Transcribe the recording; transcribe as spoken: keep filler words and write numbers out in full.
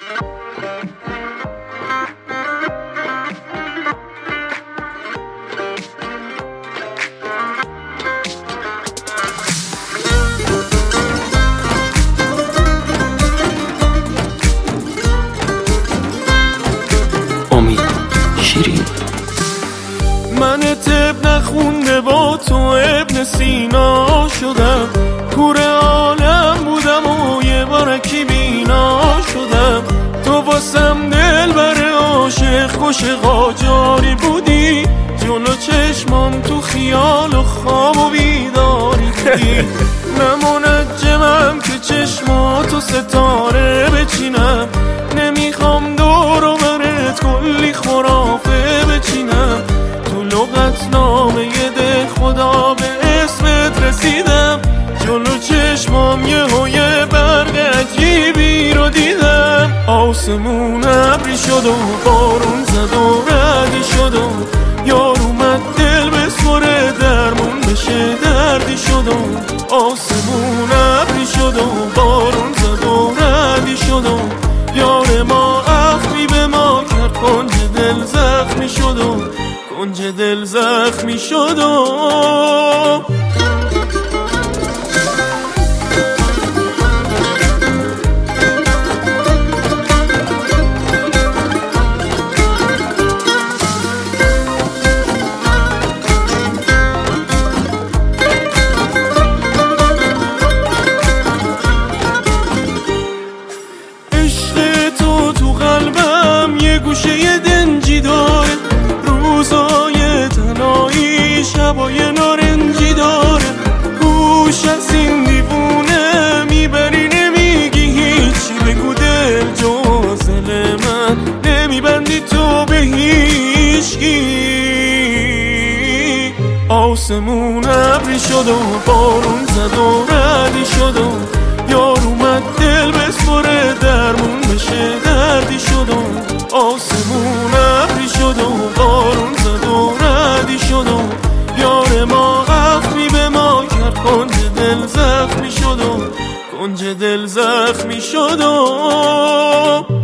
من طب نخونده با تو ابن سینا شدم، کور عالم بودم و یه بارکی بینا شدم. تو واسم دل بر عاشق خوش قاجاری بودی، جلو چشمام تو خیال و خواب و بیداری بودی. نمونجمم که چشماتو ستاره بچینم، نمیخوام دور و برت کلی خرافه بچینم. تو لغت نامه ده خدا به اسمت رسیدم، جلو چشمام یه و یه برق عجیبی رو دیدم. آسمون ابری شد و بارون زد و ردی شد و یار اومد دل بسپره درمون بشه دردی شد و آسمون ابری شد و بارون زد و ردی شد و یار ما اخمی به ما کرد، کنج دل زخمی شد و کنج دل زخمی شد و گوشه دنجی داره، روزای تنهایی شبای نارنجی داره. گوش از این دیوونه میبری نمیگی هیچی، بگو دل جازل من نمیبندی تو به هیچکی. آسمون ابری شد و بارون زد و ردی شد و یار اومد دل بسپره درمون بشه دردی شد و آسمون ابری شد و بارون زد و ردی شد و یار ما اخمی به ما کرد، کنج دل زخمی شد و کنج دل زخمی شد و